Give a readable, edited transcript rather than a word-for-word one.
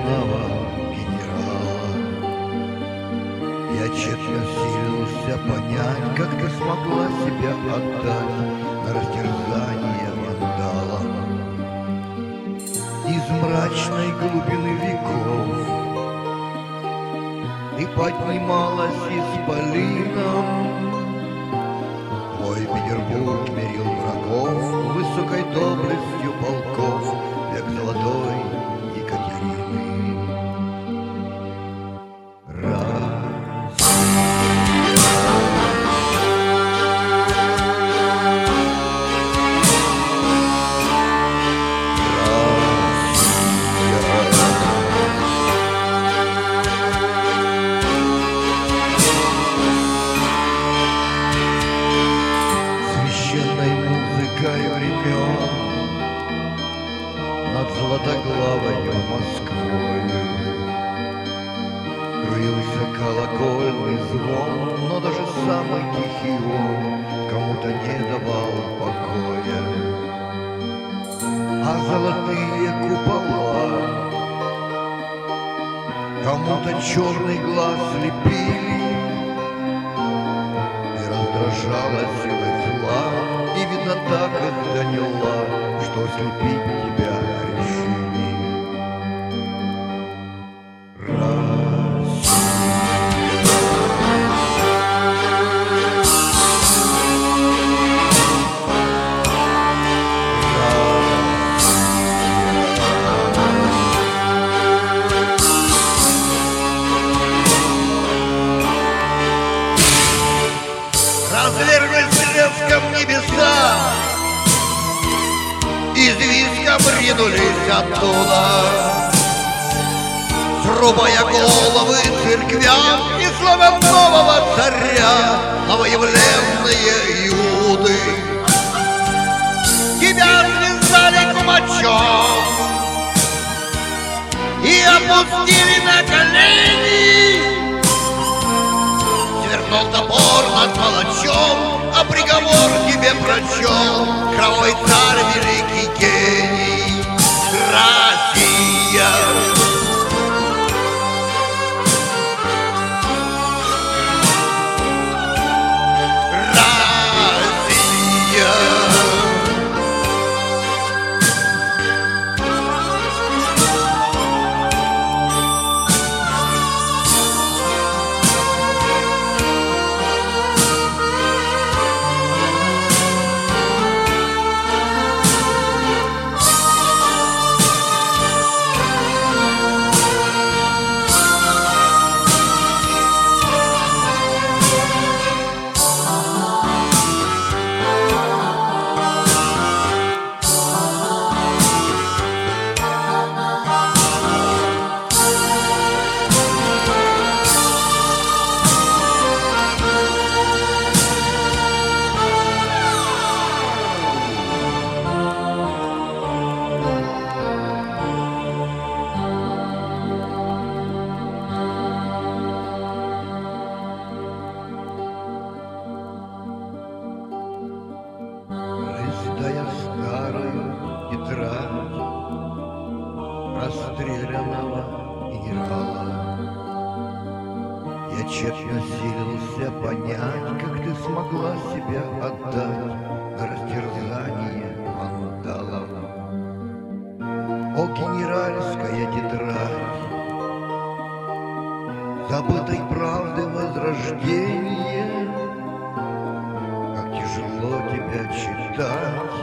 расстрелянного генерала. Я тщетно силился понять, как ты смогла себя отдать на растерзание вандала. Из мрачной глубины веков ты поднималась исполином. Твой Петербург мерил врагов высокой доблестью полков, век золотой Екатерины. Времен над златоглавою Москвою крылся колокольный звон, но даже самый тихий он кому-то не давал покоя. А золотые купола кому-то черный глаз слепили, и раздражала сила зла. И видно так их доняла, что слепить тебя решили. Разверглись треском небеса, из виска бринулись оттуда, срубая головы церквям и слава нового царя, новоявленные Иуды. Тебя связали кумачом и опустили на колени. Свернул топор над палачом, а приговор тебе прочел кровавый царь, великий гений Россия. Листая старую тетрадь расстрелянного генерала, я тщетно силился понять, как ты смогла себя отдать на растерзание вандалов. О, генеральская тетрадь забытой правды возрождения, как тяжело тебя читать.